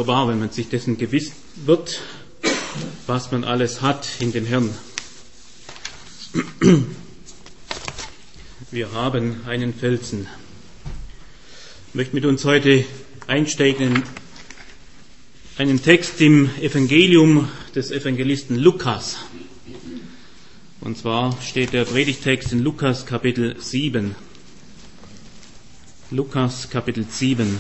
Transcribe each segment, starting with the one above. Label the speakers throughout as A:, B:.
A: wunderbar, wenn man sich dessen gewiss wird, was man alles hat in dem Herrn. Wir haben einen Felsen. Ich möchte mit uns heute einsteigen in einen Text im Evangelium des Evangelisten Lukas. Und zwar steht der Predigtext in Lukas Kapitel 7. Lukas Kapitel 7.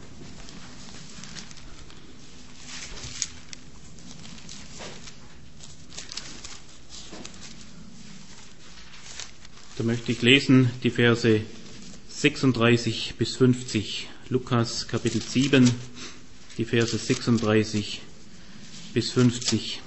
A: Da möchte ich lesen die Verse 36 bis 50. Lukas Kapitel 7, die Verse 36 bis 50.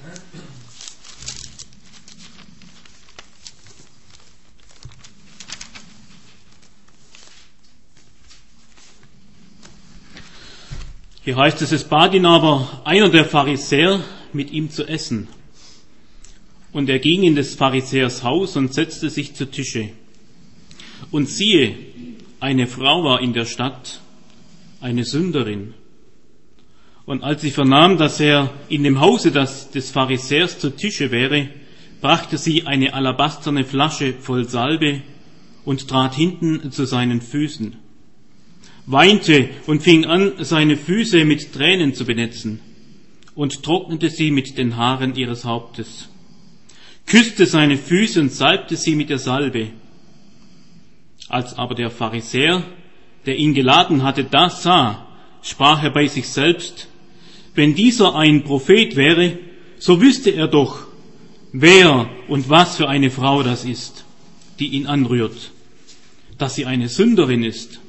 A: Hier heißt es bat ihn aber einer der Pharisäer, mit ihm zu essen. Und er ging in des Pharisäers Haus und setzte sich zu Tische. Und siehe, eine Frau war in der Stadt, eine Sünderin. Und als sie vernahm, dass er in dem Hause des Pharisäers zu Tische wäre, brachte sie eine alabasterne Flasche voll Salbe und trat hinten zu seinen Füßen, weinte und fing an, seine Füße mit Tränen zu benetzen und trocknete sie mit den Haaren ihres Hauptes, küsste seine Füße und salbte sie mit der Salbe. Als aber der Pharisäer, der ihn geladen hatte, das sah, sprach er bei sich selbst, wenn dieser ein Prophet wäre, so wüsste er doch, wer und was für eine Frau das ist, die ihn anrührt, dass sie eine Sünderin ist.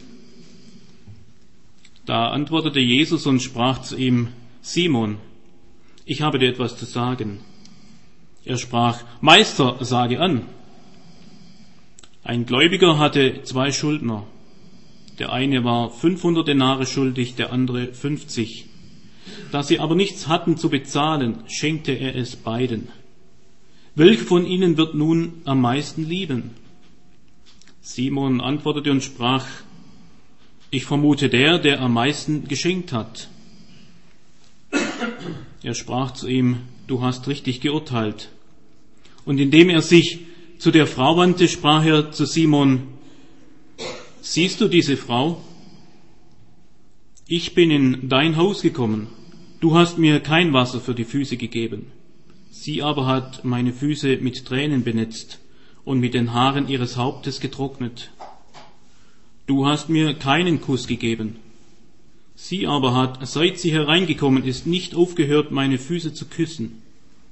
A: Da antwortete Jesus und sprach zu ihm, Simon, ich habe dir etwas zu sagen. Er sprach, Meister, sage an. Ein Gläubiger hatte 2 Schuldner. Der eine war 500 Denare schuldig, der andere 50. Da sie aber nichts hatten zu bezahlen, schenkte er es beiden. Welcher von ihnen wird nun am meisten lieben? Simon antwortete und sprach, ich vermute der am meisten geschenkt hat. Er sprach zu ihm, du hast richtig geurteilt. Und indem er sich zu der Frau wandte, sprach er zu Simon, siehst du diese Frau? Ich bin in dein Haus gekommen. Du hast mir kein Wasser für die Füße gegeben. Sie aber hat meine Füße mit Tränen benetzt und mit den Haaren ihres Hauptes getrocknet. Du hast mir keinen Kuss gegeben. Sie aber hat, seit sie hereingekommen ist, nicht aufgehört, meine Füße zu küssen.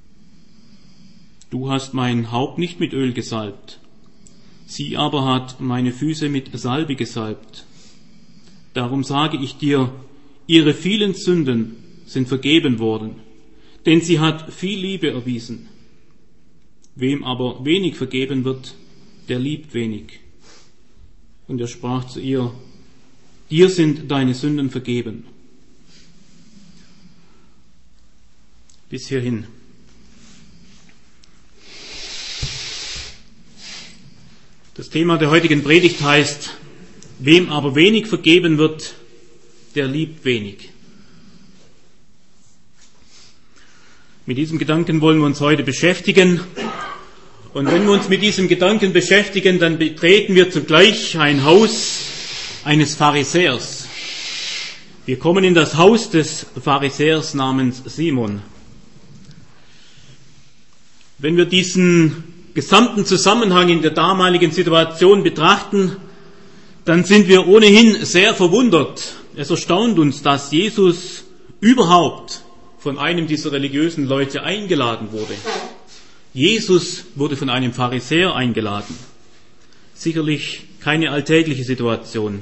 A: Du hast mein Haupt nicht mit Öl gesalbt. Sie aber hat meine Füße mit Salbe gesalbt. Darum sage ich dir, ihre vielen Sünden sind vergeben worden, denn sie hat viel Liebe erwiesen. Wem aber wenig vergeben wird, der liebt wenig. Und er sprach zu ihr, dir sind deine Sünden vergeben. Bis hierhin. Das Thema der heutigen Predigt heißt, wem aber wenig vergeben wird, der liebt wenig. Mit diesem Gedanken wollen wir uns heute beschäftigen. Und wenn wir uns mit diesem Gedanken beschäftigen, dann betreten wir zugleich ein Haus eines Pharisäers. Wir kommen in das Haus des Pharisäers namens Simon. Wenn wir diesen gesamten Zusammenhang in der damaligen Situation betrachten, dann sind wir ohnehin sehr verwundert. Es erstaunt uns, dass Jesus überhaupt von einem dieser religiösen Leute eingeladen wurde. Jesus wurde von einem Pharisäer eingeladen. Sicherlich keine alltägliche Situation.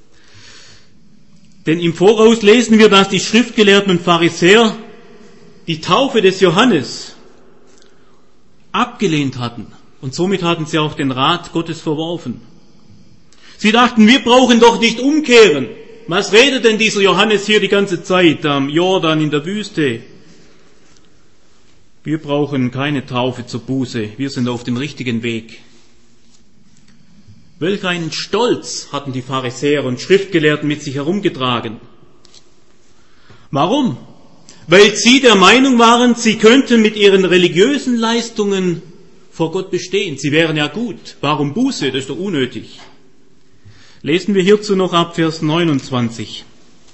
A: Denn im Voraus lesen wir, dass die Schriftgelehrten und Pharisäer die Taufe des Johannes abgelehnt hatten. Und somit hatten sie auch den Rat Gottes verworfen. Sie dachten, wir brauchen doch nicht umkehren. Was redet denn dieser Johannes hier die ganze Zeit am Jordan in der Wüste? Wir brauchen keine Taufe zur Buße. Wir sind auf dem richtigen Weg. Welch einen Stolz hatten die Pharisäer und Schriftgelehrten mit sich herumgetragen. Warum? Weil sie der Meinung waren, sie könnten mit ihren religiösen Leistungen vor Gott bestehen. Sie wären ja gut. Warum Buße? Das ist doch unnötig. Lesen wir hierzu noch ab Vers 29.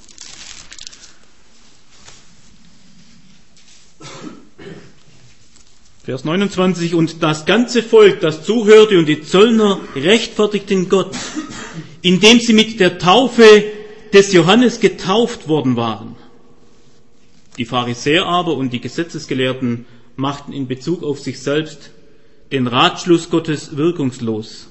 A: Vers 29, und das ganze Volk, das zuhörte, und die Zöllner rechtfertigten Gott, indem sie mit der Taufe des Johannes getauft worden waren. Die Pharisäer aber und die Gesetzesgelehrten machten in Bezug auf sich selbst den Ratschluss Gottes wirkungslos,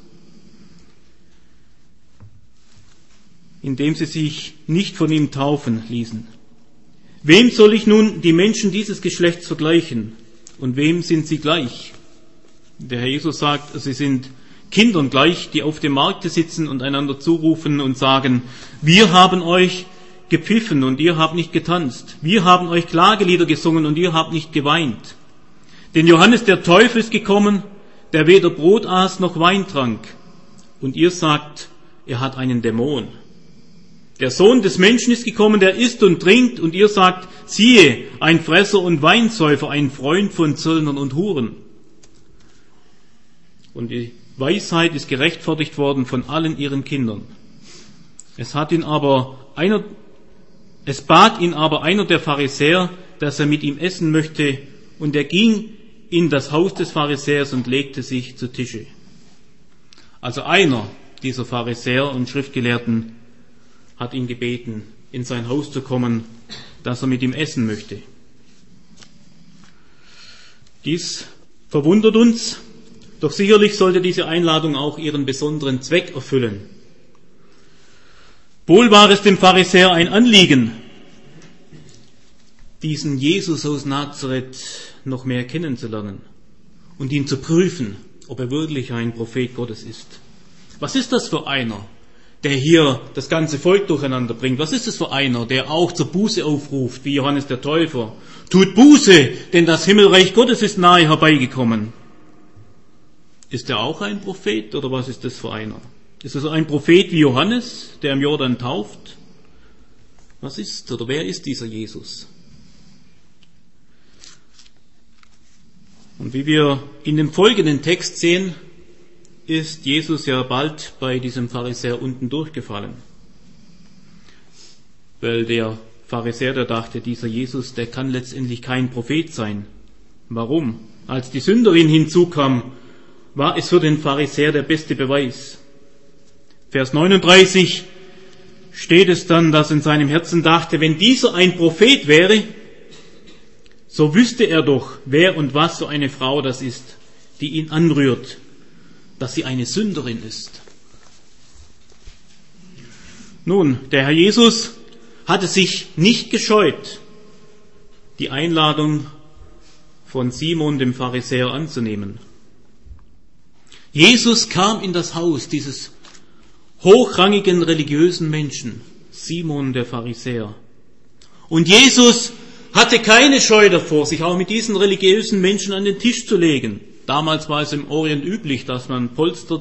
A: indem sie sich nicht von ihm taufen ließen. Wem soll ich nun die Menschen dieses Geschlechts vergleichen? Und wem sind sie gleich? Der Herr Jesus sagt, sie sind Kindern gleich, die auf dem Markte sitzen und einander zurufen und sagen, wir haben euch gepfiffen und ihr habt nicht getanzt. Wir haben euch Klagelieder gesungen und ihr habt nicht geweint. Denn Johannes der Täufer ist gekommen, der weder Brot aß noch Wein trank. Und ihr sagt, er hat einen Dämon. Der Sohn des Menschen ist gekommen, der isst und trinkt, und ihr sagt, siehe, ein Fresser und Weinsäufer, ein Freund von Zöllnern und Huren. Und die Weisheit ist gerechtfertigt worden von allen ihren Kindern. Es bat ihn aber einer der Pharisäer, dass er mit ihm essen möchte, und er ging in das Haus des Pharisäers und legte sich zu Tische. Also einer dieser Pharisäer und Schriftgelehrten hat ihn gebeten, in sein Haus zu kommen, dass er mit ihm essen möchte. Dies verwundert uns, doch sicherlich sollte diese Einladung auch ihren besonderen Zweck erfüllen. Wohl war es dem Pharisäer ein Anliegen, diesen Jesus aus Nazareth noch mehr kennenzulernen und ihn zu prüfen, ob er wirklich ein Prophet Gottes ist. Was ist das für einer, der hier das ganze Volk durcheinander bringt? Was ist das für einer, der auch zur Buße aufruft, wie Johannes der Täufer? Tut Buße, denn das Himmelreich Gottes ist nahe herbeigekommen. Ist er auch ein Prophet, oder was ist das für einer? Ist es ein Prophet wie Johannes, der im Jordan tauft? Was ist, oder wer ist dieser Jesus? Und wie wir in dem folgenden Text sehen, ist Jesus ja bald bei diesem Pharisäer unten durchgefallen. Weil der Pharisäer, der dachte, dieser Jesus, der kann letztendlich kein Prophet sein. Warum? Als die Sünderin hinzukam, war es für den Pharisäer der beste Beweis. Vers 39 steht es dann, dass in seinem Herzen dachte, wenn dieser ein Prophet wäre, so wüsste er doch, wer und was für eine Frau das ist, die ihn anrührt, dass sie eine Sünderin ist. Nun, der Herr Jesus hatte sich nicht gescheut, die Einladung von Simon, dem Pharisäer, anzunehmen. Jesus kam in das Haus dieses hochrangigen religiösen Menschen, Simon der Pharisäer. Und Jesus hatte keine Scheu davor, sich auch mit diesen religiösen Menschen an den Tisch zu legen. Damals war es im Orient üblich, dass man Polster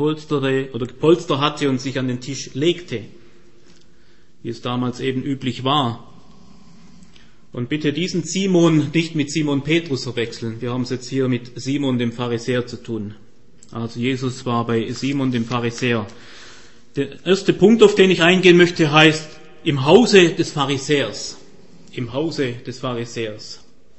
A: hatte und sich an den Tisch legte, wie es damals eben üblich war. Und bitte diesen Simon nicht mit Simon Petrus verwechseln. Wir haben es jetzt hier mit Simon dem Pharisäer zu tun. Also Jesus war bei Simon dem Pharisäer. Der erste Punkt, auf den ich eingehen möchte, heißt im Hause des Pharisäers. Im Hause des Pharisäers.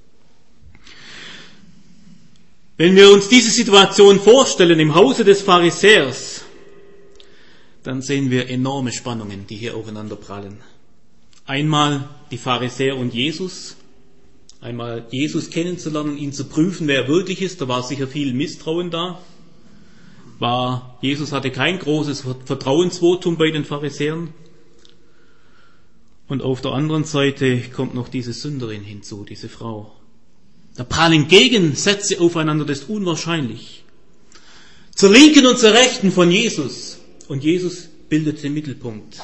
A: Wenn wir uns diese Situation vorstellen, im Hause des Pharisäers, dann sehen wir enorme Spannungen, die hier aufeinander prallen. Einmal die Pharisäer und Jesus, einmal Jesus kennenzulernen, ihn zu prüfen, wer er wirklich ist. Da war sicher viel Misstrauen da. Jesus hatte kein großes Vertrauensvotum bei den Pharisäern. Und auf der anderen Seite kommt noch diese Sünderin hinzu, diese Frau. Da prallen Gegensätze aufeinander, das ist unwahrscheinlich. Zur Linken und zur Rechten von Jesus. Und Jesus bildet den Mittelpunkt.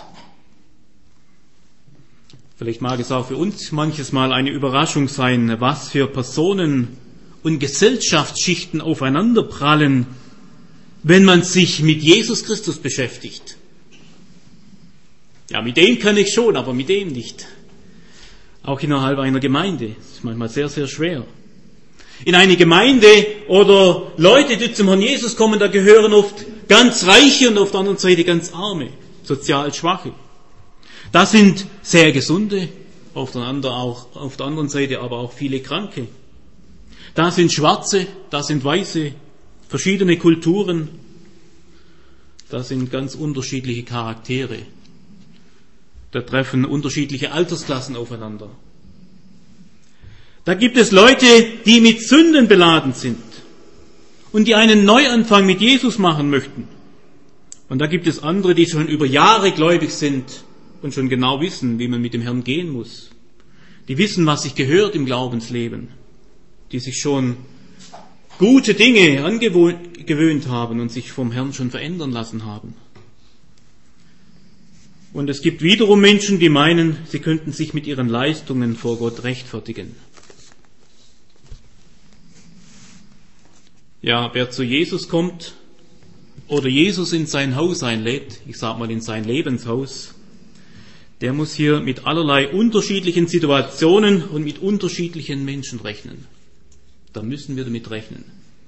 A: Vielleicht mag es auch für uns manches Mal eine Überraschung sein, was für Personen und Gesellschaftsschichten aufeinander prallen, wenn man sich mit Jesus Christus beschäftigt. Ja, mit dem kann ich schon, aber mit dem nicht. Auch innerhalb einer Gemeinde. Das ist manchmal sehr, sehr schwer. In eine Gemeinde oder Leute, die zum Herrn Jesus kommen, da gehören oft ganz Reiche und auf der anderen Seite ganz Arme, sozial Schwache. Das sind sehr Gesunde, auf der anderen Seite aber auch viele Kranke. Da sind Schwarze, da sind Weiße, verschiedene Kulturen, da sind ganz unterschiedliche Charaktere. Da treffen unterschiedliche Altersklassen aufeinander. Da gibt es Leute, die mit Sünden beladen sind und die einen Neuanfang mit Jesus machen möchten. Und da gibt es andere, die schon über Jahre gläubig sind und schon genau wissen, wie man mit dem Herrn gehen muss. Die wissen, was sich gehört im Glaubensleben. Die sich schon gute Dinge angewöhnt haben und sich vom Herrn schon verändern lassen haben. Und es gibt wiederum Menschen, die meinen, sie könnten sich mit ihren Leistungen vor Gott rechtfertigen. Ja, wer zu Jesus kommt oder Jesus in sein Haus einlädt, ich sag mal in sein Lebenshaus, der muss hier mit allerlei unterschiedlichen Situationen und mit unterschiedlichen Menschen rechnen. Da müssen wir damit rechnen.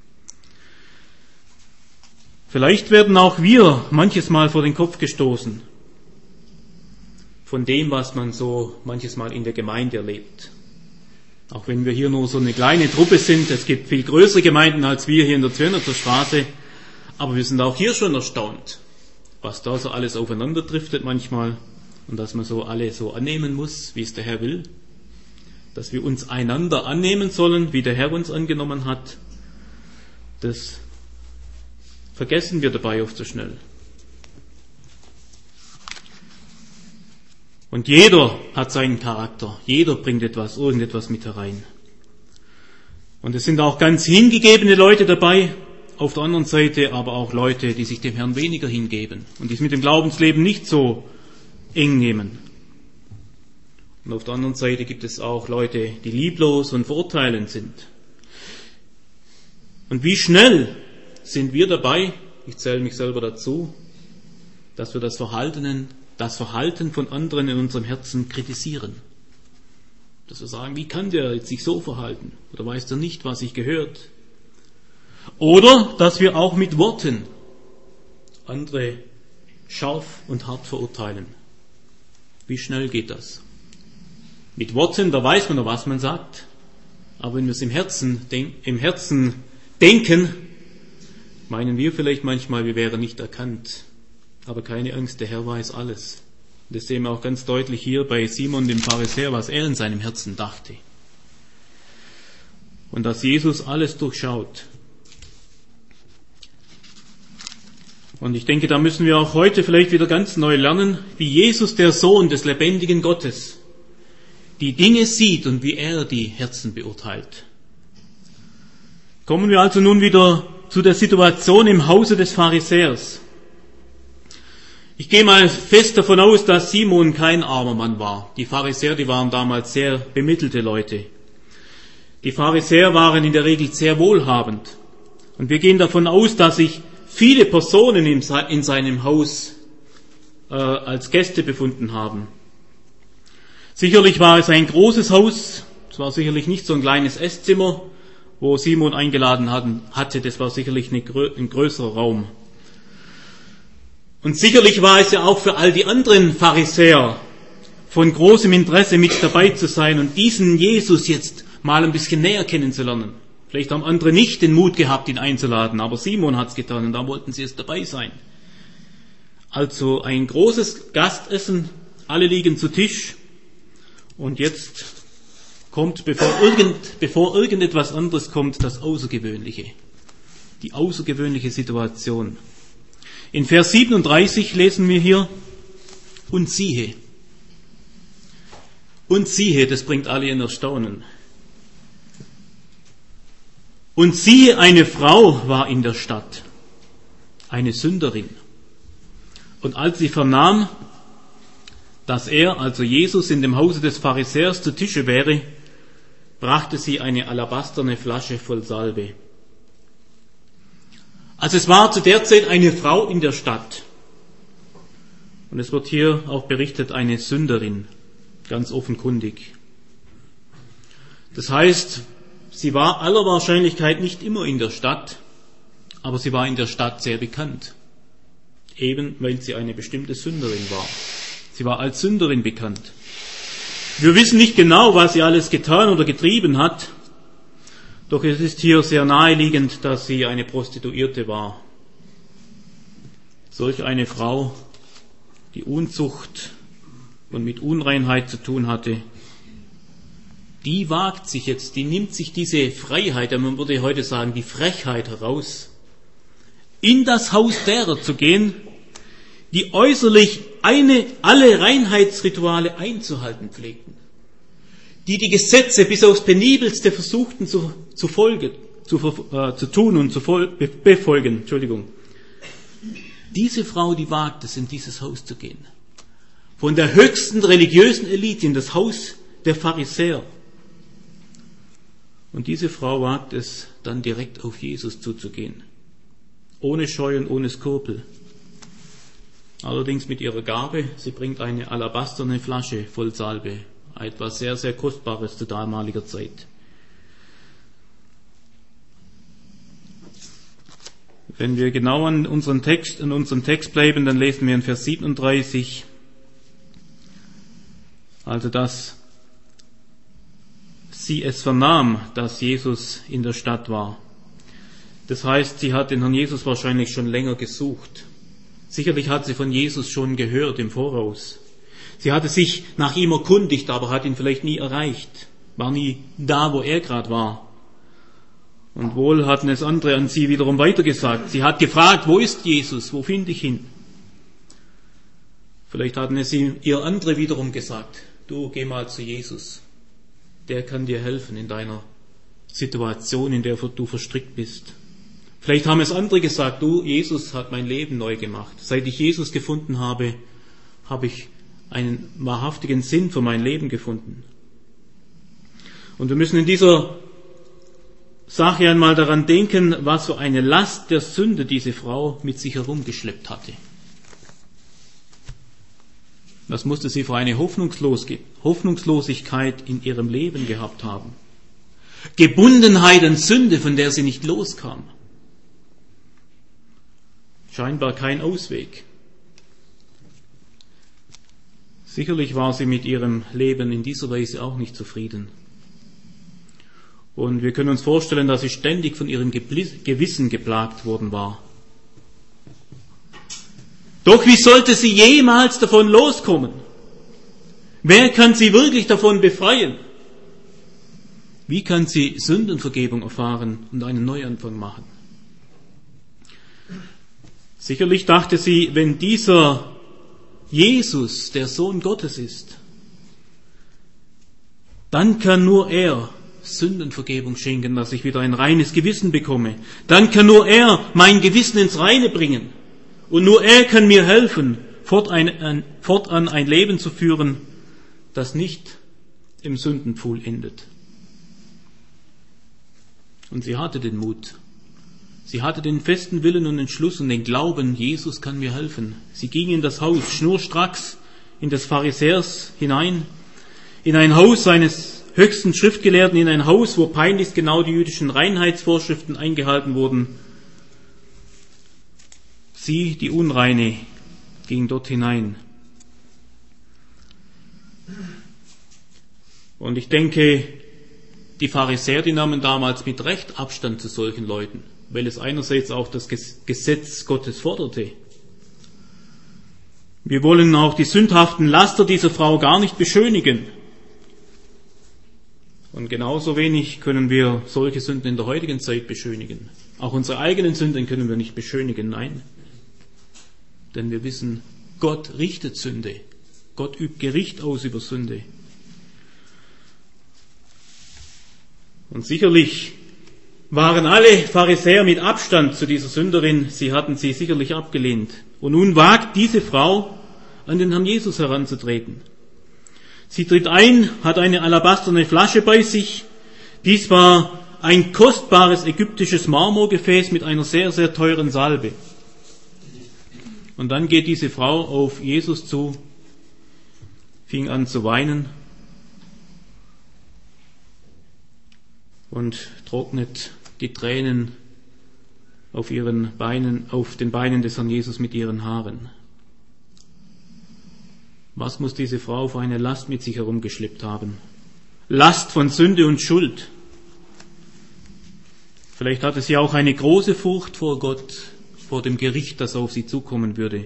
A: Vielleicht werden auch wir manches Mal vor den Kopf gestoßen von dem, was man so manches Mal in der Gemeinde erlebt. Auch wenn wir hier nur so eine kleine Truppe sind, es gibt viel größere Gemeinden als wir hier in der Zwirnitzer Straße, aber wir sind auch hier schon erstaunt, was da so alles aufeinander driftet manchmal und dass man so alle so annehmen muss, wie es der Herr will, dass wir uns einander annehmen sollen, wie der Herr uns angenommen hat. Das vergessen wir dabei oft so schnell. Und jeder hat seinen Charakter. Jeder bringt irgendetwas mit herein. Und es sind auch ganz hingegebene Leute dabei, auf der anderen Seite aber auch Leute, die sich dem Herrn weniger hingeben und die es mit dem Glaubensleben nicht so eng nehmen. Und auf der anderen Seite gibt es auch Leute, die lieblos und verurteilend sind. Und wie schnell sind wir dabei, ich zähle mich selber dazu, dass wir das Verhalten von anderen in unserem Herzen kritisieren. Dass wir sagen, wie kann der jetzt sich so verhalten? Oder weiß der nicht, was sich gehört? Oder dass wir auch mit Worten andere scharf und hart verurteilen. Wie schnell geht das? Mit Worten, da weiß man noch, was man sagt. Aber wenn wir es im Herzen denken, meinen wir vielleicht manchmal, wir wären nicht erkannt. Aber keine Angst, der Herr weiß alles. Und das sehen wir auch ganz deutlich hier bei Simon dem Pharisäer, was er in seinem Herzen dachte. Und dass Jesus alles durchschaut. Und ich denke, da müssen wir auch heute vielleicht wieder ganz neu lernen, wie Jesus, der Sohn des lebendigen Gottes, die Dinge sieht und wie er die Herzen beurteilt. Kommen wir also nun wieder zu der Situation im Hause des Pharisäers. Ich gehe mal fest davon aus, dass Simon kein armer Mann war. Die Pharisäer, die waren damals sehr bemittelte Leute. Die Pharisäer waren in der Regel sehr wohlhabend. Und wir gehen davon aus, dass sich viele Personen in seinem Haus als Gäste befunden haben. Sicherlich war es ein großes Haus. Es war sicherlich nicht so ein kleines Esszimmer, wo Simon eingeladen hatte. Das war sicherlich ein größerer Raum. Und sicherlich war es ja auch für all die anderen Pharisäer von großem Interesse mit dabei zu sein und diesen Jesus jetzt mal ein bisschen näher kennenzulernen. Vielleicht haben andere nicht den Mut gehabt, ihn einzuladen, aber Simon hat's getan und da wollten sie jetzt dabei sein. Also ein großes Gastessen, alle liegen zu Tisch und jetzt kommt, bevor irgendetwas anderes kommt, das Außergewöhnliche. Die außergewöhnliche Situation. In Vers 37 lesen wir hier, und siehe, das bringt alle in Erstaunen. Und siehe, eine Frau war in der Stadt, eine Sünderin. Und als sie vernahm, dass er, also Jesus, in dem Hause des Pharisäers zu Tische wäre, brachte sie eine alabasterne Flasche voll Salbe. Also es war zu der Zeit eine Frau in der Stadt. Und es wird hier auch berichtet, eine Sünderin, ganz offenkundig. Das heißt, sie war aller Wahrscheinlichkeit nicht immer in der Stadt, aber sie war in der Stadt sehr bekannt. Eben weil sie eine bestimmte Sünderin war. Sie war als Sünderin bekannt. Wir wissen nicht genau, was sie alles getan oder getrieben hat, doch es ist hier sehr naheliegend, dass sie eine Prostituierte war. Solch eine Frau, die Unzucht und mit Unreinheit zu tun hatte, die wagt sich jetzt, die nimmt sich diese Freiheit, man würde heute sagen, die Frechheit heraus, in das Haus derer zu gehen, die äußerlich alle Reinheitsrituale einzuhalten pflegten, die Gesetze bis aufs Penibelste versuchten zu tun und zu befolgen. Entschuldigung. Diese Frau, die wagt es, in dieses Haus zu gehen. Von der höchsten religiösen Elite in das Haus der Pharisäer. Und diese Frau wagt es, dann direkt auf Jesus zuzugehen. Ohne Scheu und ohne Skrupel. Allerdings mit ihrer Gabe, sie bringt eine alabasterne Flasche voll Salbe. Etwas sehr, sehr Kostbares zu damaliger Zeit. Wenn wir genau an unserem Text bleiben, dann lesen wir in Vers 37, also dass sie es vernahm, dass Jesus in der Stadt war. Das heißt, sie hat den Herrn Jesus wahrscheinlich schon länger gesucht. Sicherlich hat sie von Jesus schon gehört im Voraus. Sie hatte sich nach ihm erkundigt, aber hat ihn vielleicht nie erreicht, war nie da, wo er gerade war. Und wohl hatten es andere an sie wiederum weitergesagt. Sie hat gefragt, wo ist Jesus, wo finde ich ihn? Vielleicht hatten es ihr andere wiederum gesagt, du geh mal zu Jesus, der kann dir helfen in deiner Situation, in der du verstrickt bist. Vielleicht haben es andere gesagt, du, Jesus hat mein Leben neu gemacht. Seit ich Jesus gefunden habe, habe ich einen wahrhaftigen Sinn für mein Leben gefunden. Und wir müssen in dieser Sache einmal daran denken, was für eine Last der Sünde diese Frau mit sich herumgeschleppt hatte. Was musste sie für eine Hoffnungslosigkeit in ihrem Leben gehabt haben? Gebundenheit an Sünde, von der sie nicht loskam. Scheinbar kein Ausweg. Sicherlich war sie mit ihrem Leben in dieser Weise auch nicht zufrieden. Und wir können uns vorstellen, dass sie ständig von ihrem Gewissen geplagt worden war. Doch wie sollte sie jemals davon loskommen? Wer kann sie wirklich davon befreien? Wie kann sie Sündenvergebung erfahren und einen Neuanfang machen? Sicherlich dachte sie, wenn dieser Jesus der Sohn Gottes ist, dann kann nur er Sündenvergebung schenken, dass ich wieder ein reines Gewissen bekomme. Dann kann nur er mein Gewissen ins Reine bringen. Und nur er kann mir helfen, fortan ein Leben zu führen, das nicht im Sündenpfuhl endet. Und sie hatte den Mut. Sie hatte den festen Willen und Entschluss und den Glauben, Jesus kann mir helfen. Sie ging in das Haus, schnurstracks in des Pharisäers hinein, in ein Haus seines höchsten Schriftgelehrten, in ein Haus, wo peinlichst genau die jüdischen Reinheitsvorschriften eingehalten wurden. Sie, die Unreine, ging dort hinein. Und ich denke, die Pharisäer, die nahmen damals mit Recht Abstand zu solchen Leuten, weil es einerseits auch das Gesetz Gottes forderte. Wir wollen auch die sündhaften Laster dieser Frau gar nicht beschönigen. Und genauso wenig können wir solche Sünden in der heutigen Zeit beschönigen. Auch unsere eigenen Sünden können wir nicht beschönigen, nein. Denn wir wissen, Gott richtet Sünde. Gott übt Gericht aus über Sünde. Und sicherlich waren alle Pharisäer mit Abstand zu dieser Sünderin. Sie hatten sie sicherlich abgelehnt. Und nun wagt diese Frau, an den Herrn Jesus heranzutreten. Sie tritt ein, hat eine alabasterne Flasche bei sich. Dies war ein kostbares ägyptisches Marmorgefäß mit einer sehr, sehr teuren Salbe. Und dann geht diese Frau auf Jesus zu, fing an zu weinen und trocknet die Tränen auf den Beinen des Herrn Jesus mit ihren Haaren. Was muss diese Frau für eine Last mit sich herumgeschleppt haben? Last von Sünde und Schuld. Vielleicht hatte sie auch eine große Furcht vor Gott, vor dem Gericht, das auf sie zukommen würde,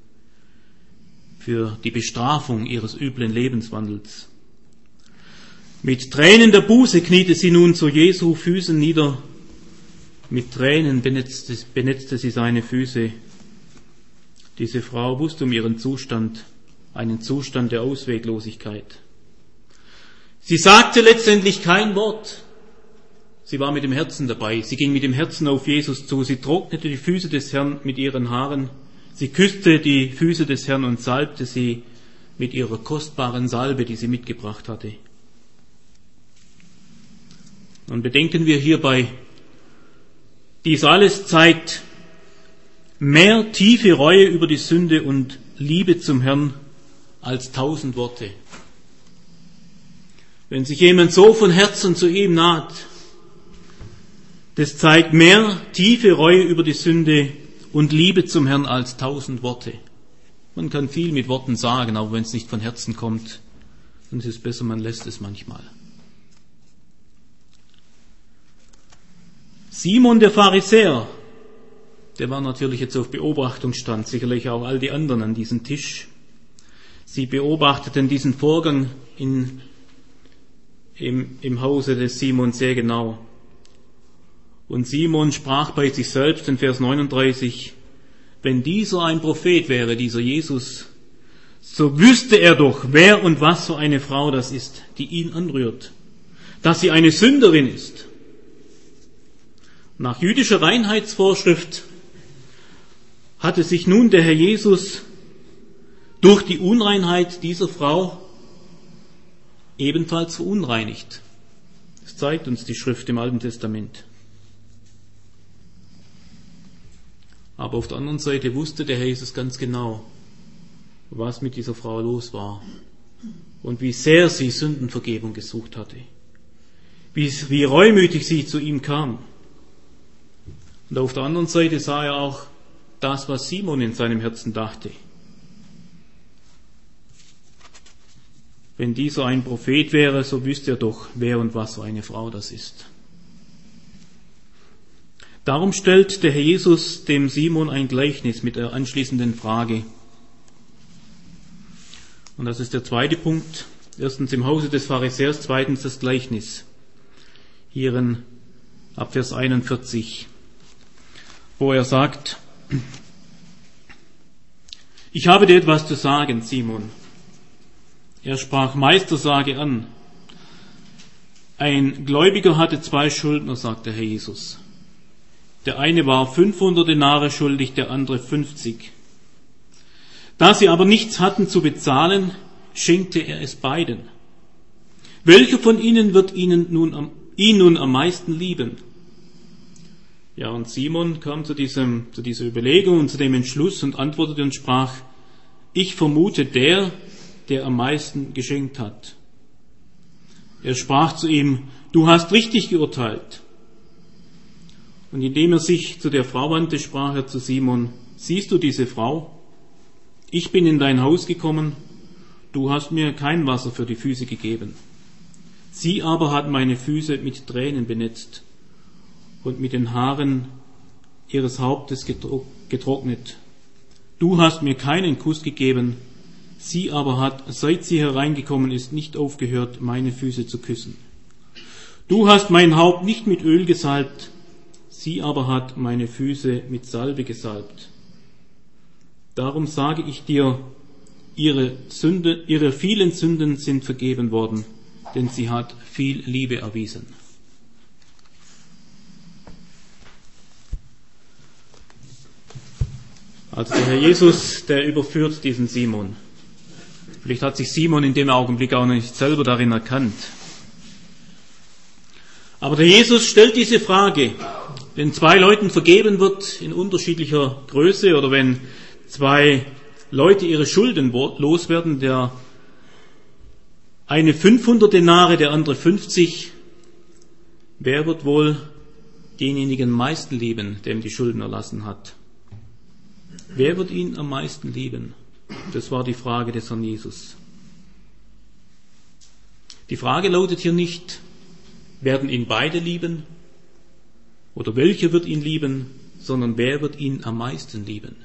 A: für die Bestrafung ihres üblen Lebenswandels. Mit Tränen der Buße kniete sie nun zu Jesu Füßen nieder. Mit Tränen benetzte sie seine Füße. Diese Frau wusste um ihren Zustand, einen Zustand der Ausweglosigkeit. Sie sagte letztendlich kein Wort. Sie war mit dem Herzen dabei. Sie ging mit dem Herzen auf Jesus zu. Sie trocknete die Füße des Herrn mit ihren Haaren. Sie küsste die Füße des Herrn und salbte sie mit ihrer kostbaren Salbe, die sie mitgebracht hatte. Und bedenken wir hierbei, dies alles zeigt mehr tiefe Reue über die Sünde und Liebe zum Herrn als 1000 Worte. Wenn sich jemand so von Herzen zu ihm naht, das zeigt mehr tiefe Reue über die Sünde und Liebe zum Herrn als 1000 Worte. Man kann viel mit Worten sagen, aber wenn es nicht von Herzen kommt, dann ist es besser, man lässt es manchmal. Simon der Pharisäer, der war natürlich jetzt auf Beobachtungsstand, sicherlich auch all die anderen an diesem Tisch. Sie beobachteten diesen Vorgang im Hause des Simon sehr genau. Und Simon sprach bei sich selbst in Vers 39, wenn dieser ein Prophet wäre, dieser Jesus, so wüsste er doch, wer und was für eine Frau das ist, die ihn anrührt, dass sie eine Sünderin ist. Nach jüdischer Reinheitsvorschrift hatte sich nun der Herr Jesus durch die Unreinheit dieser Frau ebenfalls verunreinigt. Das zeigt uns die Schrift im Alten Testament. Aber auf der anderen Seite wusste der Herr Jesus ganz genau, was mit dieser Frau los war und wie sehr sie Sündenvergebung gesucht hatte, wie reumütig sie zu ihm kam. Und auf der anderen Seite sah er auch das, was Simon in seinem Herzen dachte. Wenn dieser ein Prophet wäre, so wüsste er doch, wer und was für eine Frau das ist. Darum stellt der Herr Jesus dem Simon ein Gleichnis mit der anschließenden Frage. Und das ist der zweite Punkt. Erstens im Hause des Pharisäers, zweitens das Gleichnis. Hierin ab Vers 41. Wo er sagt, ich habe dir etwas zu sagen, Simon. Er sprach, Meister, sage an. Ein Gläubiger hatte 2 Schuldner, sagt der Herr Jesus. Der eine war 500 Denare schuldig, der andere 50. Da sie aber nichts hatten zu bezahlen, schenkte er es beiden. Welcher von ihnen wird ihn nun am meisten lieben? Ja, und Simon kam zu dieser Überlegung und zu dem Entschluss und antwortete und sprach, ich vermute der am meisten geschenkt hat. Er sprach zu ihm, du hast richtig geurteilt. Und indem er sich zu der Frau wandte, sprach er zu Simon, siehst du diese Frau? Ich bin in dein Haus gekommen, du hast mir kein Wasser für die Füße gegeben. Sie aber hat meine Füße mit Tränen benetzt und mit den Haaren ihres Hauptes getrocknet. Du hast mir keinen Kuss gegeben, sie aber hat, seit sie hereingekommen ist, nicht aufgehört, meine Füße zu küssen. Du hast mein Haupt nicht mit Öl gesalbt, sie aber hat meine Füße mit Salbe gesalbt. Darum sage ich dir, ihre vielen Sünden sind vergeben worden, denn sie hat viel Liebe erwiesen. Also der Herr Jesus, der überführt diesen Simon. Vielleicht hat sich Simon in dem Augenblick auch noch nicht selber darin erkannt. Aber der Jesus stellt diese Frage, wenn 2 Leuten vergeben wird in unterschiedlicher Größe oder wenn 2 Leute ihre Schulden loswerden, der eine 500 Denare, der andere 50, wer wird wohl denjenigen am meisten lieben, der ihm die Schulden erlassen hat? Wer wird ihn am meisten lieben? Das war die Frage des Herrn Jesus. Die Frage lautet hier nicht, werden ihn beide lieben? Oder welcher wird ihn lieben? Sondern wer wird ihn am meisten lieben?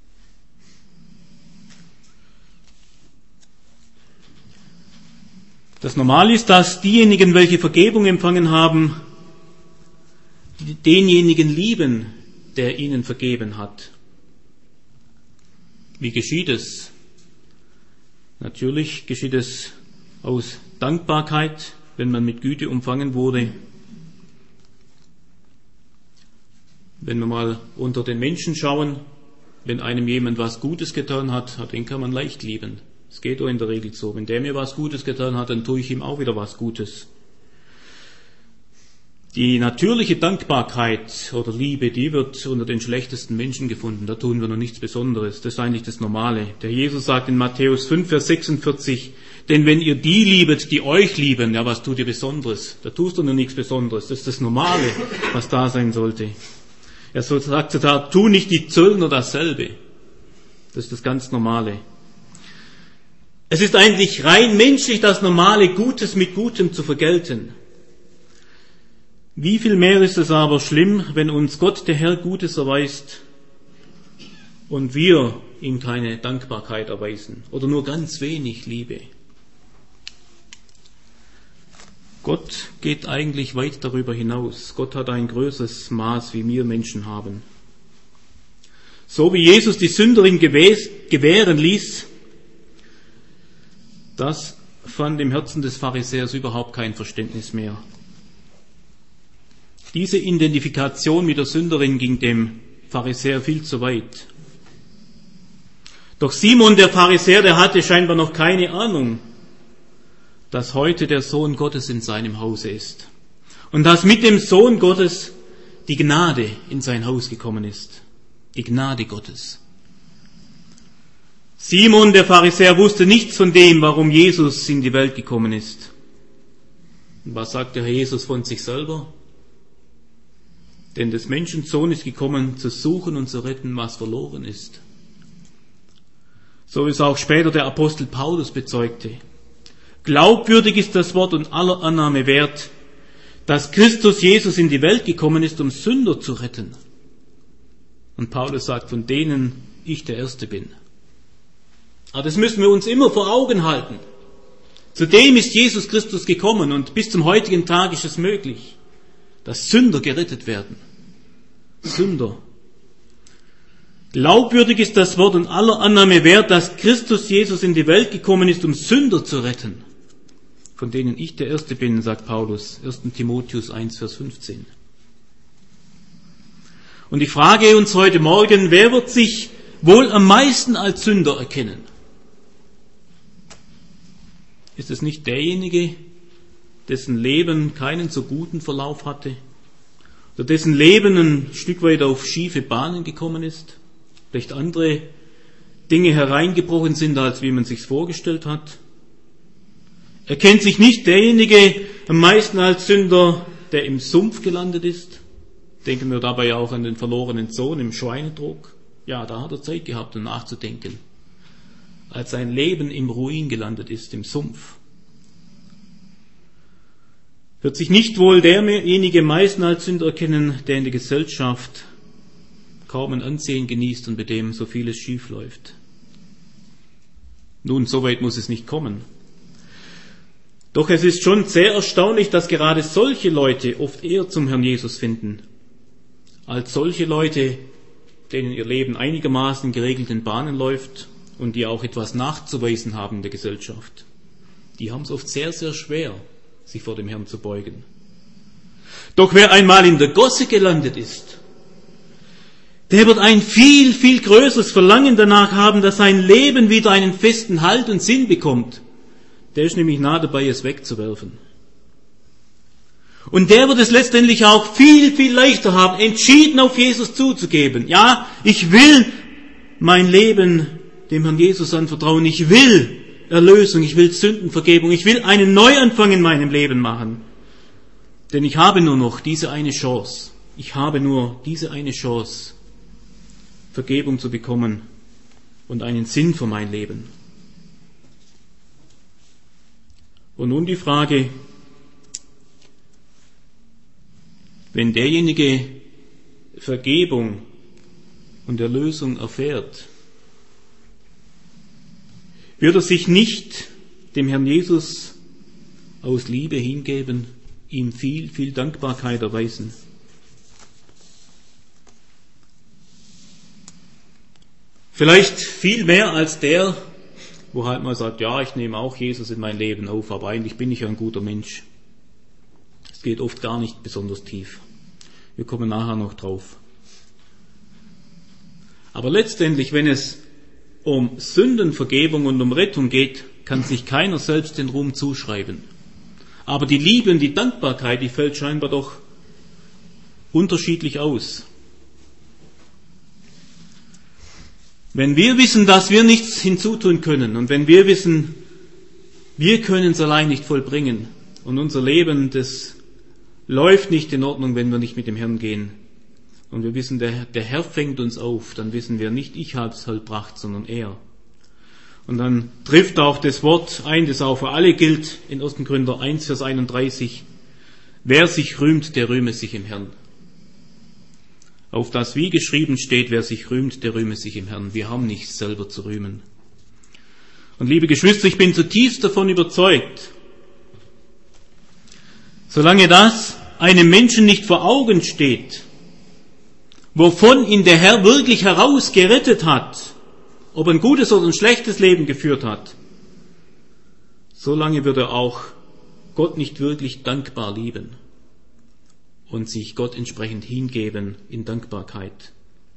A: Das Normal ist, dass diejenigen, welche Vergebung empfangen haben, denjenigen lieben, der ihnen vergeben hat. Wie geschieht es? Natürlich geschieht es aus Dankbarkeit, wenn man mit Güte umfangen wurde. Wenn wir mal unter den Menschen schauen, wenn einem jemand was Gutes getan hat, den kann man leicht lieben. Es geht auch in der Regel so. Wenn der mir was Gutes getan hat, dann tue ich ihm auch wieder was Gutes. Die natürliche Dankbarkeit oder Liebe, die wird unter den schlechtesten Menschen gefunden. Da tun wir noch nichts Besonderes. Das ist eigentlich das Normale. Der Jesus sagt in Matthäus 5, Vers 46, denn wenn ihr die liebet, die euch lieben, ja, was tut ihr Besonderes? Da tust du noch nichts Besonderes. Das ist das Normale, was da sein sollte. Er sagt sogar, tu nicht die Zöllner dasselbe. Das ist das ganz Normale. Es ist eigentlich rein menschlich, das Normale, Gutes mit Gutem zu vergelten. Wie viel mehr ist es aber schlimm, wenn uns Gott, der Herr, Gutes erweist und wir ihm keine Dankbarkeit erweisen oder nur ganz wenig Liebe. Gott geht eigentlich weit darüber hinaus. Gott hat ein größeres Maß, wie wir Menschen haben. So wie Jesus die Sünderin gewähren ließ, das fand im Herzen des Pharisäers überhaupt kein Verständnis mehr. Diese Identifikation mit der Sünderin ging dem Pharisäer viel zu weit. Doch Simon, der Pharisäer, der hatte scheinbar noch keine Ahnung, dass heute der Sohn Gottes in seinem Hause ist und dass mit dem Sohn Gottes die Gnade in sein Haus gekommen ist. Die Gnade Gottes. Simon, der Pharisäer, wusste nichts von dem, warum Jesus in die Welt gekommen ist. Und was sagt der Herr Jesus von sich selber? Denn des Menschen Sohn ist gekommen, zu suchen und zu retten, was verloren ist. So wie es auch später der Apostel Paulus bezeugte. Glaubwürdig ist das Wort und aller Annahme wert, dass Christus Jesus in die Welt gekommen ist, um Sünder zu retten. Und Paulus sagt, von denen ich der Erste bin. Aber das müssen wir uns immer vor Augen halten. Zudem ist Jesus Christus gekommen und bis zum heutigen Tag ist es möglich, dass Sünder gerettet werden. Sünder. Glaubwürdig ist das Wort und aller Annahme wert, dass Christus Jesus in die Welt gekommen ist, um Sünder zu retten. Von denen ich der Erste bin, sagt Paulus, 1. Timotheus 1, Vers 15. Und ich frage uns heute Morgen, wer wird sich wohl am meisten als Sünder erkennen? Ist es nicht derjenige, dessen Leben keinen so guten Verlauf hatte? Oder dessen Leben ein Stück weit auf schiefe Bahnen gekommen ist? Vielleicht andere Dinge hereingebrochen sind, als wie man sich's vorgestellt hat? Erkennt sich nicht derjenige am meisten als Sünder, der im Sumpf gelandet ist? Denken wir dabei auch an den verlorenen Sohn im Schweinetrog. Ja, da hat er Zeit gehabt, um nachzudenken. Als sein Leben im Ruin gelandet ist, im Sumpf. Wird sich nicht wohl derjenige meisten als Sünder erkennen, der in der Gesellschaft kaum ein Ansehen genießt und bei dem so vieles schief läuft. Nun, so weit muss es nicht kommen. Doch es ist schon sehr erstaunlich, dass gerade solche Leute oft eher zum Herrn Jesus finden, als solche Leute, denen ihr Leben einigermaßen in geregelten Bahnen läuft und die auch etwas nachzuweisen haben in der Gesellschaft. Die haben es oft sehr, sehr schwer, sich vor dem Herrn zu beugen. Doch wer einmal in der Gosse gelandet ist, der wird ein viel, viel größeres Verlangen danach haben, dass sein Leben wieder einen festen Halt und Sinn bekommt. Der ist nämlich nah dabei, es wegzuwerfen. Und der wird es letztendlich auch viel, viel leichter haben, entschieden auf Jesus zuzugeben. Ja, ich will mein Leben dem Herrn Jesus anvertrauen. Ich will Erlösung, ich will Sündenvergebung, ich will einen Neuanfang in meinem Leben machen. Denn ich habe nur noch diese eine Chance. Ich habe nur diese eine Chance, Vergebung zu bekommen und einen Sinn für mein Leben. Und nun die Frage, wenn derjenige Vergebung und Erlösung erfährt, wird er sich nicht dem Herrn Jesus aus Liebe hingeben, ihm viel, viel Dankbarkeit erweisen? Vielleicht viel mehr als der, wo halt mal sagt, ja, ich nehme auch Jesus in mein Leben auf, aber eigentlich bin ich ja ein guter Mensch. Es geht oft gar nicht besonders tief. Wir kommen nachher noch drauf. Aber letztendlich, wenn es um Sündenvergebung und um Rettung geht, kann sich keiner selbst den Ruhm zuschreiben. Aber die Liebe und die Dankbarkeit, die fällt scheinbar doch unterschiedlich aus. Wenn wir wissen, dass wir nichts hinzutun können und wenn wir wissen, wir können es allein nicht vollbringen und unser Leben, das läuft nicht in Ordnung, wenn wir nicht mit dem Herrn gehen und wir wissen, der Herr fängt uns auf, dann wissen wir nicht, ich habe es vollbracht, sondern er. Und dann trifft auch das Wort ein, das auch für alle gilt, in 1. Korinther 1, Vers 31, wer sich rühmt, der rühme sich im Herrn. Auf das wie geschrieben steht, wer sich rühmt, der rühme sich im Herrn. Wir haben nichts selber zu rühmen. Und liebe Geschwister, ich bin zutiefst davon überzeugt, solange das einem Menschen nicht vor Augen steht, wovon ihn der Herr wirklich herausgerettet hat, ob er ein gutes oder ein schlechtes Leben geführt hat, solange wird er auch Gott nicht wirklich dankbar lieben und sich Gott entsprechend hingeben in Dankbarkeit.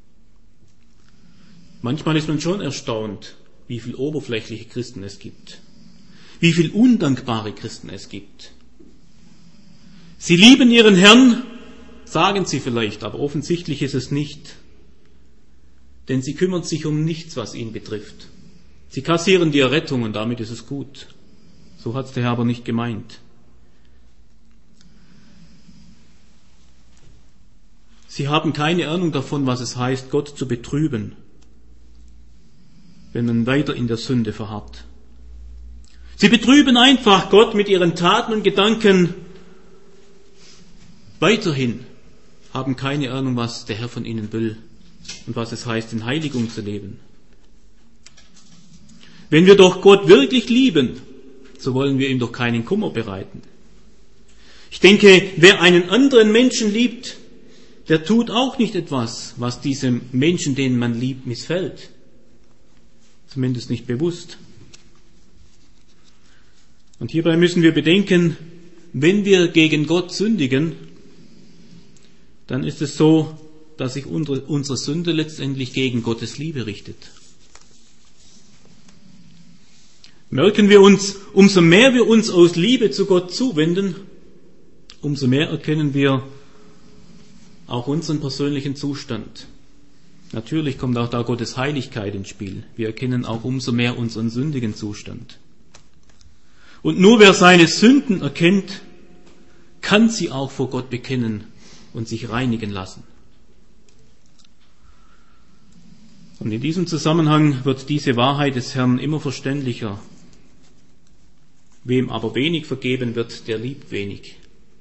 A: Manchmal ist man schon erstaunt, wie viel oberflächliche Christen es gibt, wie viel undankbare Christen es gibt. Sie lieben ihren Herrn, sagen sie vielleicht, aber offensichtlich ist es nicht, denn sie kümmern sich um nichts, was ihn betrifft. Sie kassieren die Errettung und damit ist es gut. So hat es der Herr aber nicht gemeint. Sie haben keine Ahnung davon, was es heißt, Gott zu betrüben, wenn man weiter in der Sünde verharrt. Sie betrüben einfach Gott mit ihren Taten und Gedanken weiterhin, haben keine Ahnung, was der Herr von ihnen will und was es heißt, in Heiligung zu leben. Wenn wir doch Gott wirklich lieben, so wollen wir ihm doch keinen Kummer bereiten. Ich denke, wer einen anderen Menschen liebt, der tut auch nicht etwas, was diesem Menschen, den man liebt, missfällt. Zumindest nicht bewusst. Und hierbei müssen wir bedenken, wenn wir gegen Gott sündigen, dann ist es so, dass sich unsere Sünde letztendlich gegen Gottes Liebe richtet. Merken wir uns, umso mehr wir uns aus Liebe zu Gott zuwenden, umso mehr erkennen wir auch unseren persönlichen Zustand. Natürlich kommt auch da Gottes Heiligkeit ins Spiel. Wir erkennen auch umso mehr unseren sündigen Zustand. Und nur wer seine Sünden erkennt, kann sie auch vor Gott bekennen und sich reinigen lassen. Und in diesem Zusammenhang wird diese Wahrheit des Herrn immer verständlicher. Wem aber wenig vergeben wird, der liebt wenig.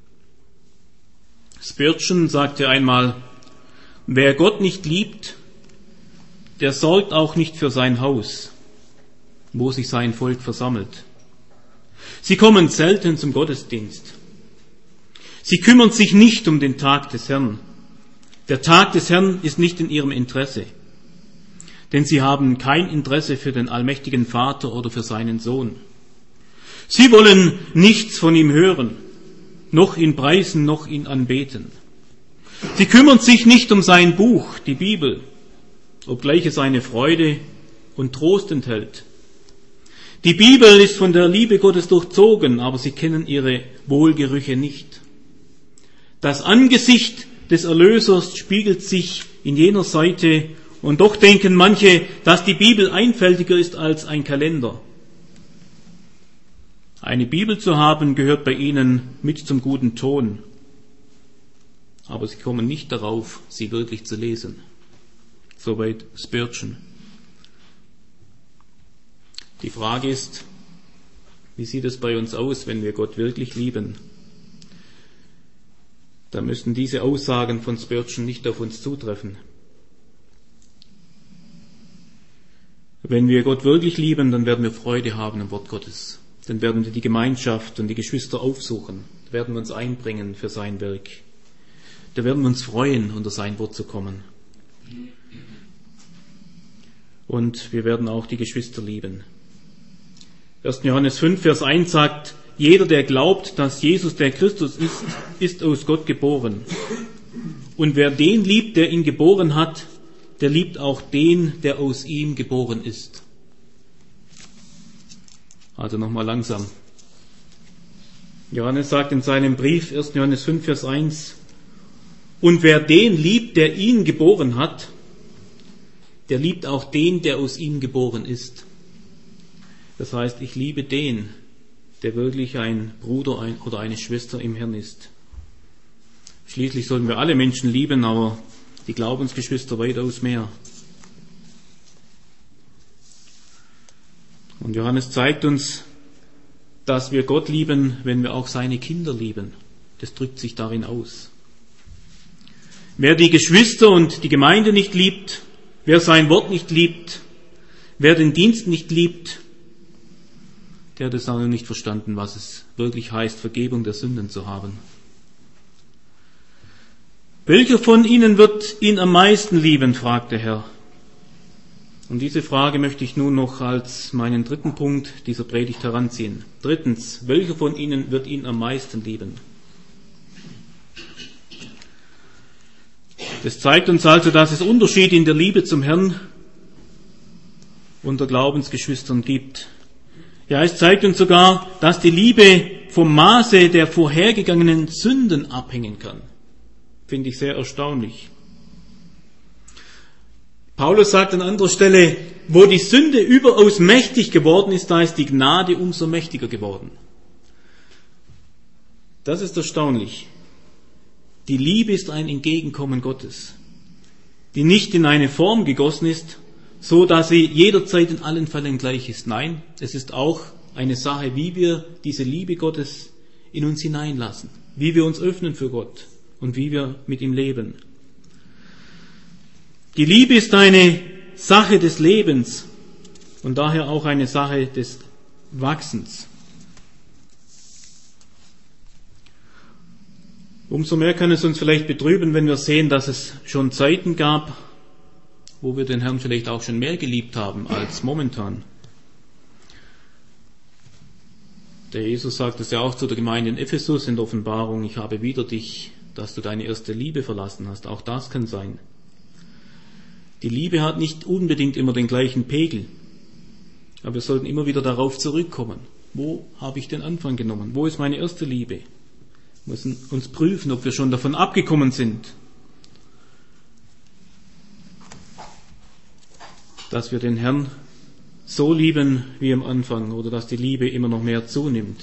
A: Spurgeon sagte einmal, wer Gott nicht liebt, der sorgt auch nicht für sein Haus, wo sich sein Volk versammelt. Sie kommen selten zum Gottesdienst. Sie kümmern sich nicht um den Tag des Herrn. Der Tag des Herrn ist nicht in ihrem Interesse, denn sie haben kein Interesse für den allmächtigen Vater oder für seinen Sohn. Sie wollen nichts von ihm hören, noch ihn preisen, noch ihn anbeten. Sie kümmern sich nicht um sein Buch, die Bibel, obgleich es eine Freude und Trost enthält. Die Bibel ist von der Liebe Gottes durchzogen, aber sie kennen ihre Wohlgerüche nicht. Das Angesicht des Erlösers spiegelt sich in jener Seite, und doch denken manche, dass die Bibel einfältiger ist als ein Kalender. Eine Bibel zu haben, gehört bei ihnen mit zum guten Ton. aber sie kommen nicht darauf, sie wirklich zu lesen. Soweit Spurgeon. Die Frage ist, wie sieht es bei uns aus, wenn wir Gott wirklich lieben? Da müssten diese Aussagen von Spurgeon nicht auf uns zutreffen. Wenn wir Gott wirklich lieben, dann werden wir Freude haben am Wort Gottes. Dann werden wir die Gemeinschaft und die Geschwister aufsuchen. Da werden wir uns einbringen für sein Werk. Da werden wir uns freuen, unter sein Wort zu kommen. Und wir werden auch die Geschwister lieben. 1. Johannes 5, Vers 1 sagt, jeder, der glaubt, dass Jesus der Christus ist, ist aus Gott geboren. Und wer den liebt, der ihn geboren hat, der liebt auch den, der aus ihm geboren ist. Also nochmal langsam. Johannes sagt in seinem Brief, 1. Johannes 5, Vers 1, und wer den liebt, der ihn geboren hat, der liebt auch den, der aus ihm geboren ist. Das heißt, ich liebe den, der wirklich ein Bruder oder eine Schwester im Herrn ist. Schließlich sollen wir alle Menschen lieben, aber die Glaubensgeschwister weitaus mehr. Und Johannes zeigt uns, dass wir Gott lieben, wenn wir auch seine Kinder lieben. Das drückt sich darin aus. Wer die Geschwister und die Gemeinde nicht liebt, wer sein Wort nicht liebt, wer den Dienst nicht liebt, der hat es auch noch nicht verstanden, was es wirklich heißt, Vergebung der Sünden zu haben. Welcher von ihnen wird ihn am meisten lieben, fragt der Herr. Und diese Frage möchte ich nun noch als meinen dritten Punkt dieser Predigt heranziehen. Drittens, welcher von ihnen wird ihn am meisten lieben? Das zeigt uns also, dass es Unterschiede in der Liebe zum Herrn unter Glaubensgeschwistern gibt. Ja, es zeigt uns sogar, dass die Liebe vom Maße der vorhergegangenen Sünden abhängen kann. Finde ich sehr erstaunlich. Paulus sagt an anderer Stelle, wo die Sünde überaus mächtig geworden ist, da ist die Gnade umso mächtiger geworden. Das ist erstaunlich. Die Liebe ist ein Entgegenkommen Gottes, die nicht in eine Form gegossen ist, so dass sie jederzeit in allen Fällen gleich ist. Nein, es ist auch eine Sache, wie wir diese Liebe Gottes in uns hineinlassen, wie wir uns öffnen für Gott und wie wir mit ihm leben. Die Liebe ist eine Sache des Lebens und daher auch eine Sache des Wachsens. Umso mehr kann es uns vielleicht betrüben, wenn wir sehen, dass es schon Zeiten gab, wo wir den Herrn vielleicht auch schon mehr geliebt haben als momentan. Der Jesus sagt es ja auch zu der Gemeinde in Ephesus in der Offenbarung, ich habe wider dich, dass du deine erste Liebe verlassen hast. Auch das kann sein. Die Liebe hat nicht unbedingt immer den gleichen Pegel, aber wir sollten immer wieder darauf zurückkommen. Wo habe ich den Anfang genommen? Wo ist meine erste Liebe? Wir müssen uns prüfen, ob wir schon davon abgekommen sind, dass wir den Herrn so lieben wie am Anfang oder dass die Liebe immer noch mehr zunimmt.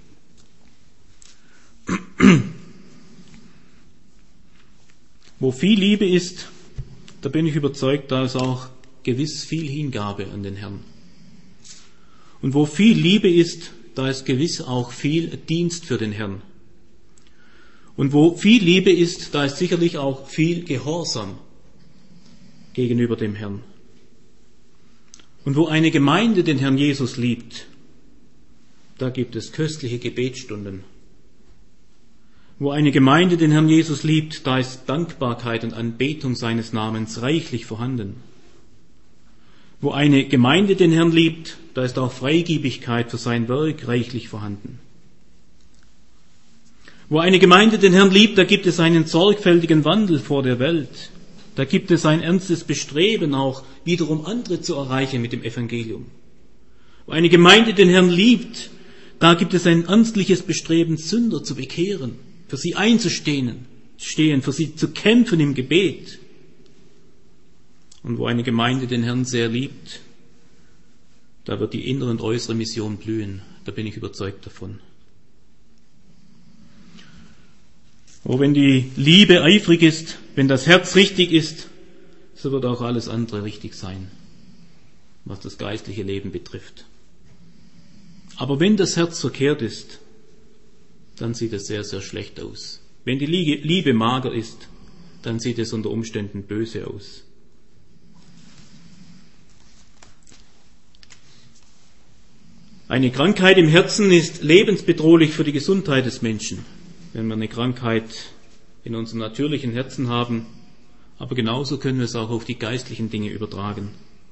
A: Wo viel Liebe ist, da bin ich überzeugt, da ist auch gewiss viel Hingabe an den Herrn. Und wo viel Liebe ist, da ist gewiss auch viel Dienst für den Herrn. Und wo viel Liebe ist, da ist sicherlich auch viel Gehorsam gegenüber dem Herrn. Und wo eine Gemeinde den Herrn Jesus liebt, da gibt es köstliche Gebetsstunden. Wo eine Gemeinde den Herrn Jesus liebt, da ist Dankbarkeit und Anbetung seines Namens reichlich vorhanden. Wo eine Gemeinde den Herrn liebt, da ist auch Freigebigkeit für sein Werk reichlich vorhanden. Wo eine Gemeinde den Herrn liebt, da gibt es einen sorgfältigen Wandel vor der Welt. Da gibt es ein ernstes Bestreben, auch wiederum andere zu erreichen mit dem Evangelium. Wo eine Gemeinde den Herrn liebt, da gibt es ein ernstliches Bestreben, Sünder zu bekehren, für sie einzustehen, für sie zu kämpfen im Gebet. Und wo eine Gemeinde den Herrn sehr liebt, da wird die innere und äußere Mission blühen. Da bin ich überzeugt davon. Oh, wenn die Liebe eifrig ist, wenn das Herz richtig ist, so wird auch alles andere richtig sein, was das geistliche Leben betrifft. Aber wenn das Herz verkehrt ist, dann sieht es sehr, sehr schlecht aus. Wenn die Liebe mager ist, dann sieht es unter Umständen böse aus. Eine Krankheit im Herzen ist lebensbedrohlich für die Gesundheit des Menschen, wenn wir eine Krankheit in unserem natürlichen Herzen haben. Aber genauso können wir es auch auf die geistlichen Dinge übertragen.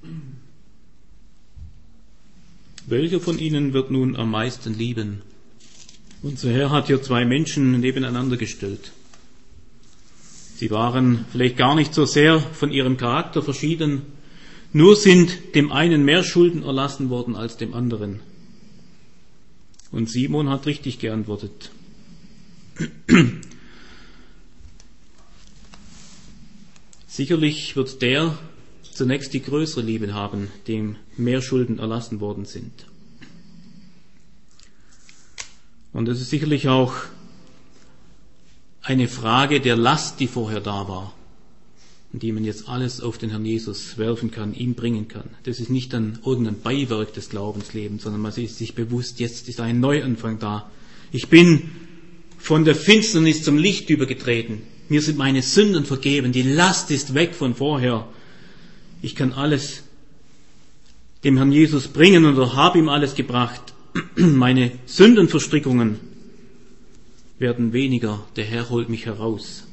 A: Welcher von ihnen wird nun am meisten lieben? Unser Herr hat hier zwei Menschen nebeneinander gestellt. Sie waren vielleicht gar nicht so sehr von ihrem Charakter verschieden, nur sind dem einen mehr Schulden erlassen worden als dem anderen. Und Simon hat richtig geantwortet. Sicherlich wird der zunächst die größere Liebe haben, dem mehr Schulden erlassen worden sind. Und es ist sicherlich auch eine Frage der Last, die vorher da war, und die man jetzt alles auf den Herrn Jesus werfen kann, ihm bringen kann. Das ist nicht dann irgendein Beiwerk des Glaubenslebens, sondern man ist sich bewusst, jetzt ist ein Neuanfang da. Ich bin von der Finsternis zum Licht übergetreten. Mir sind meine Sünden vergeben. Die Last ist weg von vorher. Ich kann alles dem Herrn Jesus bringen oder habe ihm alles gebracht. Meine Sündenverstrickungen werden weniger. Der Herr holt mich heraus.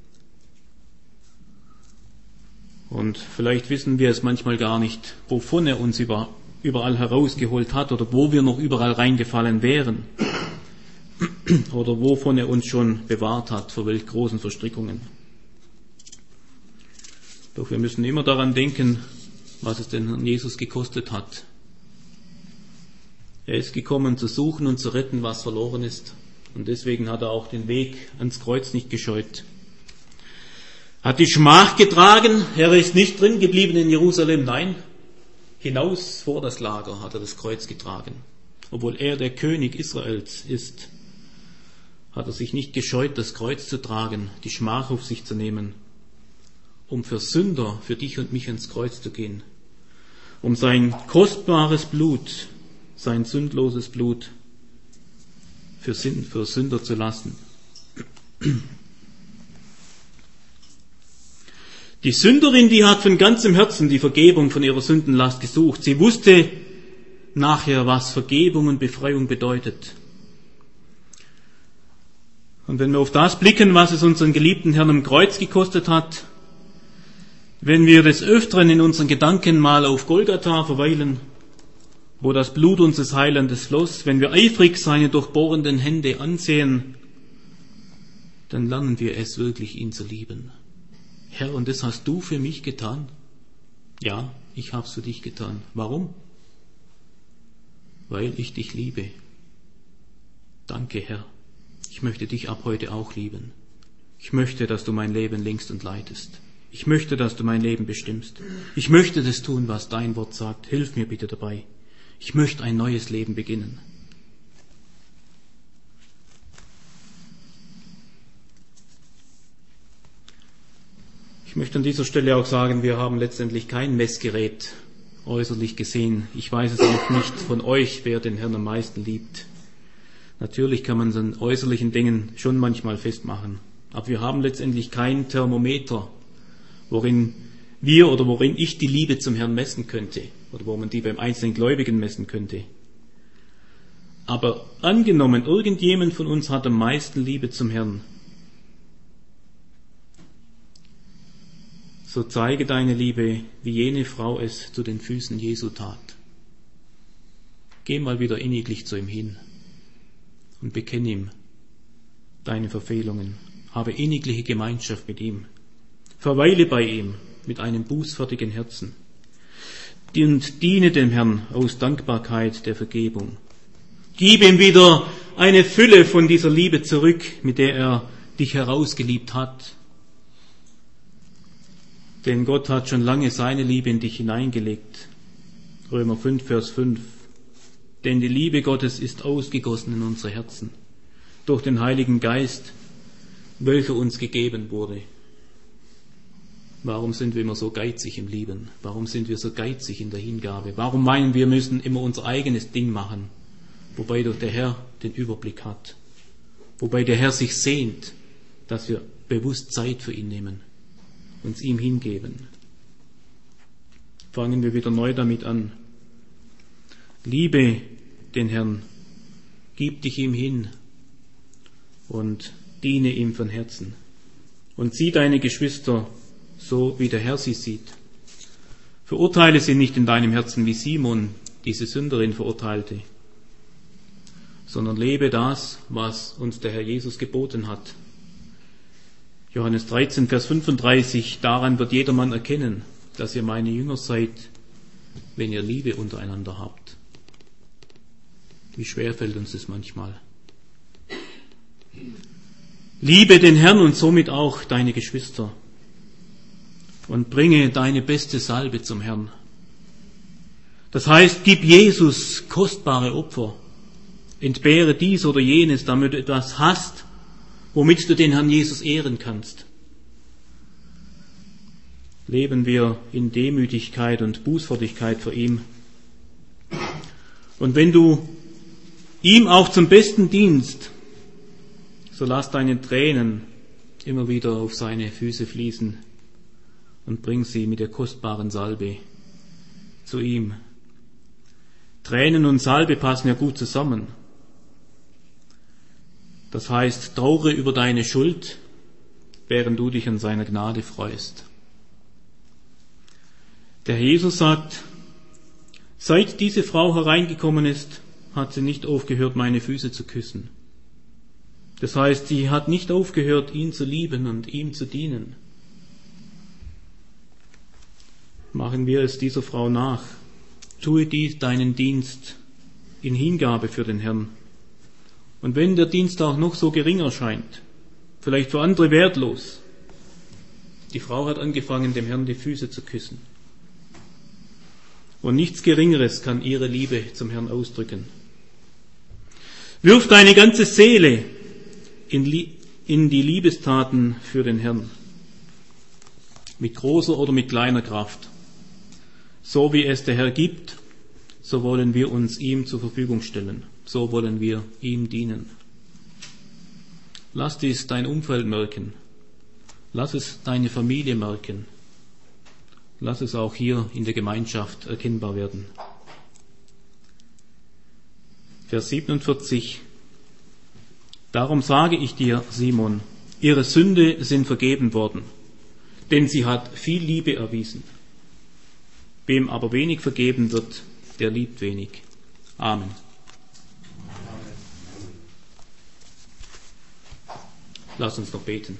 A: Und vielleicht wissen wir es manchmal gar nicht, wovon er uns überall herausgeholt hat oder wo wir noch überall reingefallen wären oder wovon er uns schon bewahrt hat, vor welch großen Verstrickungen. Doch wir müssen immer daran denken, was es den Herrn Jesus gekostet hat. Er ist gekommen, zu suchen und zu retten, was verloren ist. Und deswegen hat er auch den Weg ans Kreuz nicht gescheut. Hat die Schmach getragen, er ist nicht drin geblieben in Jerusalem, nein, hinaus vor das Lager hat er das Kreuz getragen. Obwohl er der König Israels ist, hat er sich nicht gescheut, das Kreuz zu tragen, die Schmach auf sich zu nehmen, um für Sünder, für dich und mich ans Kreuz zu gehen, um sein kostbares Blut, sein sündloses Blut für Sünder zu lassen. Die Sünderin, die hat von ganzem Herzen die Vergebung von ihrer Sündenlast gesucht. Sie wusste nachher, was Vergebung und Befreiung bedeutet. Und wenn wir auf das blicken, was es unseren geliebten Herrn am Kreuz gekostet hat, wenn wir des Öfteren in unseren Gedanken mal auf Golgatha verweilen, wo das Blut unseres Heilandes floss, wenn wir eifrig seine durchbohrenden Hände ansehen, dann lernen wir es wirklich, ihn zu lieben. Herr, und das hast du für mich getan? Ja, ich hab's für dich getan. Warum? Weil ich dich liebe. Danke, Herr. Ich möchte dich ab heute auch lieben. Ich möchte, dass du mein Leben lenkst und leitest. Ich möchte, dass du mein Leben bestimmst. Ich möchte das tun, was dein Wort sagt. Hilf mir bitte dabei. Ich möchte ein neues Leben beginnen. Ich möchte an dieser Stelle auch sagen, wir haben letztendlich kein Messgerät äußerlich gesehen. Ich weiß es auch nicht von euch, wer den Herrn am meisten liebt. Natürlich kann man es an äußerlichen Dingen schon manchmal festmachen. Aber wir haben letztendlich kein Thermometer, worin ich die Liebe zum Herrn messen könnte oder wo man die beim einzelnen Gläubigen messen könnte. Aber angenommen, irgendjemand von uns hat am meisten Liebe zum Herrn, so zeige deine Liebe, wie jene Frau es zu den Füßen Jesu tat. Geh mal wieder inniglich zu ihm hin und bekenne ihm deine Verfehlungen. Habe innigliche Gemeinschaft mit ihm. Verweile bei ihm mit einem bußfertigen Herzen. Und diene dem Herrn aus Dankbarkeit der Vergebung. Gib ihm wieder eine Fülle von dieser Liebe zurück, mit der er dich herausgeliebt hat. Denn Gott hat schon lange seine Liebe in dich hineingelegt. Römer 5, Vers 5. Denn die Liebe Gottes ist ausgegossen in unsere Herzen durch den Heiligen Geist, welcher uns gegeben wurde. Warum sind wir immer so geizig im Lieben? Warum sind wir so geizig in der Hingabe? Warum meinen wir müssen immer unser eigenes Ding machen, wobei doch der Herr den Überblick hat, wobei der Herr sich sehnt, dass wir bewusst Zeit für ihn nehmen, uns ihm hingeben. Fangen wir wieder neu damit an. Liebe den Herrn, gib dich ihm hin und diene ihm von Herzen. Und sieh deine Geschwister so, wie der Herr sie sieht. Verurteile sie nicht in deinem Herzen, wie Simon diese Sünderin verurteilte, sondern lebe das, was uns der Herr Jesus geboten hat. Johannes 13, Vers 35, daran wird jedermann erkennen, dass ihr meine Jünger seid, wenn ihr Liebe untereinander habt. Wie schwer fällt uns das manchmal. Liebe den Herrn und somit auch deine Geschwister und bringe deine beste Salbe zum Herrn. Das heißt, gib Jesus kostbare Opfer, entbehre dies oder jenes, damit du etwas hast, womit du den Herrn Jesus ehren kannst. Leben wir in Demütigkeit und Bußfertigkeit vor ihm. Und wenn du ihm auch zum Besten dienst, so lass deine Tränen immer wieder auf seine Füße fließen und bring sie mit der kostbaren Salbe zu ihm. Tränen und Salbe passen ja gut zusammen. Das heißt, traure über deine Schuld, während du dich an seiner Gnade freust. Der Herr Jesus sagt, seit diese Frau hereingekommen ist, hat sie nicht aufgehört, meine Füße zu küssen. Das heißt, sie hat nicht aufgehört, ihn zu lieben und ihm zu dienen. Machen wir es dieser Frau nach. Tue deinen Dienst in Hingabe für den Herrn. Und wenn der Dienst auch noch so gering erscheint, vielleicht für andere wertlos, die Frau hat angefangen, dem Herrn die Füße zu küssen. Und nichts Geringeres kann ihre Liebe zum Herrn ausdrücken. Wirf deine ganze Seele in die Liebestaten für den Herrn. Mit großer oder mit kleiner Kraft. So wie es der Herr gibt, so wollen wir uns ihm zur Verfügung stellen. So wollen wir ihm dienen. Lass dies dein Umfeld merken. Lass es deine Familie merken. Lass es auch hier in der Gemeinschaft erkennbar werden. Vers 47. Darum sage ich dir, Simon, ihre Sünde sind vergeben worden, denn sie hat viel Liebe erwiesen. Wem aber wenig vergeben wird, der liebt wenig. Amen. Lass uns noch beten.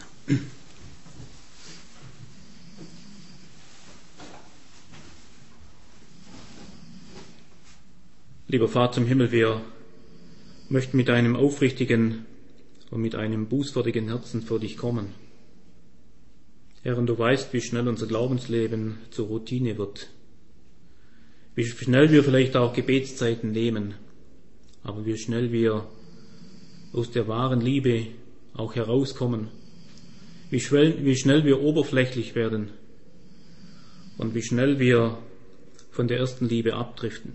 A: Lieber Vater im Himmel, wir möchten mit einem aufrichtigen und mit einem bußfertigen Herzen vor dich kommen. Herr, und du weißt, wie schnell unser Glaubensleben zur Routine wird. Wie schnell wir vielleicht auch Gebetszeiten nehmen, aber wie schnell wir aus der wahren Liebe auch herauskommen, wie schnell wir oberflächlich werden und wie schnell wir von der ersten Liebe abdriften.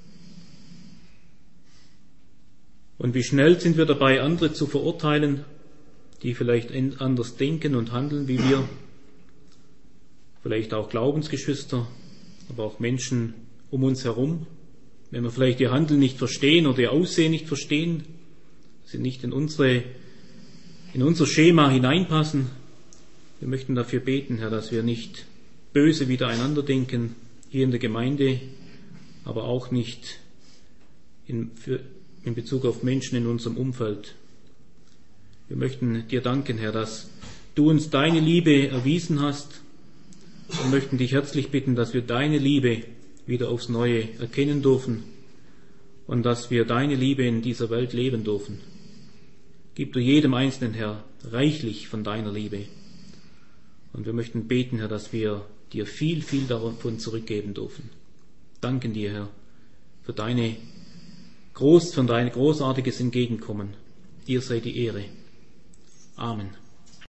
A: Und wie schnell sind wir dabei, andere zu verurteilen, die vielleicht anders denken und handeln wie wir, vielleicht auch Glaubensgeschwister, aber auch Menschen um uns herum, wenn wir vielleicht ihr Handeln nicht verstehen oder ihr Aussehen nicht verstehen, sie nicht in unser Schema hineinpassen. Wir möchten dafür beten, Herr, dass wir nicht böse wieder einander denken, hier in der Gemeinde, aber auch nicht in Bezug auf Menschen in unserem Umfeld. Wir möchten dir danken, Herr, dass du uns deine Liebe erwiesen hast und möchten dich herzlich bitten, dass wir deine Liebe wieder aufs Neue erkennen dürfen und dass wir deine Liebe in dieser Welt leben dürfen. Gib du jedem Einzelnen, Herr, reichlich von deiner Liebe. Und wir möchten beten, Herr, dass wir dir viel, viel davon zurückgeben dürfen. Danken dir, Herr, für dein großartiges Entgegenkommen. Dir sei die Ehre. Amen.